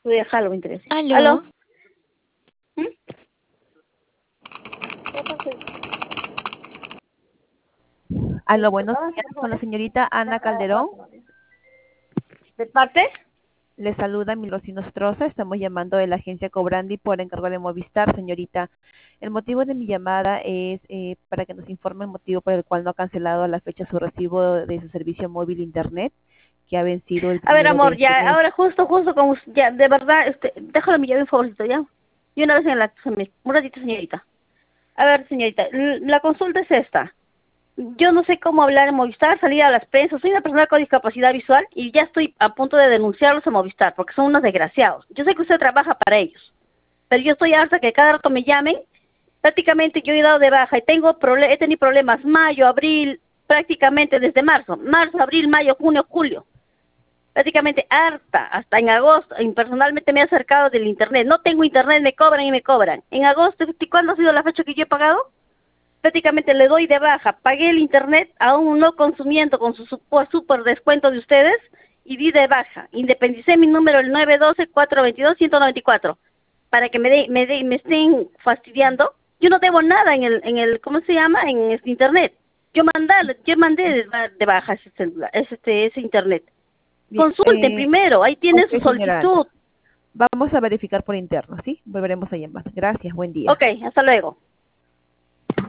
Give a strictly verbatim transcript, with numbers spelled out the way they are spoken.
Voy a dejarlo, me interesa. ¿Aló? ¿Aló? ¿Mm? Aló, buenos días, con la señorita Ana Calderón. ¿De parte? Le saluda Milosy Nostroza. Estamos llamando de la agencia Cobrandi por encargo de Movistar, señorita. El motivo de mi llamada es eh, para que nos informe el motivo por el cual no ha cancelado a la fecha su recibo de su servicio móvil internet, que ha vencido el A ver, primero de amor, este ya, mes. ahora justo, justo como, ya, de verdad, este, déjalo mi llave un favorcito, ¿ya? Y una vez en la, un ratito, señorita. A ver, señorita, l- la consulta es esta. Yo no sé cómo hablar en Movistar, salir a las prensas. Soy una persona con discapacidad visual y ya estoy a punto de denunciarlos a Movistar porque son unos desgraciados. Yo sé que usted trabaja para ellos, pero yo estoy harta que cada rato me llamen. Prácticamente yo he dado de baja y tengo prole- he tenido problemas mayo, abril, prácticamente desde marzo. Marzo, abril, mayo, junio, julio. Prácticamente harta, hasta en agosto. Y personalmente me he acercado del internet. No tengo internet, me cobran y me cobran. En agosto, ¿cuándo ha sido la fecha que yo he pagado? Prácticamente le doy de baja, pagué el internet aún no consumiendo con su super, super descuento de ustedes y di de baja. Independicé mi número el nueve uno dos, cuatro dos dos, uno nueve cuatro para que me de, me de, me estén fastidiando. Yo no debo nada en el en el ¿cómo se llama? En este internet. Yo mandé yo mandé de, ba- de baja ese celular, ese, este, ese internet. Bien, Consulten eh, primero, ahí tiene ok, su señora Ana. solicitud. Vamos a verificar por interno, ¿sí? Volveremos a llamar. Gracias, buen día. Ok, hasta luego.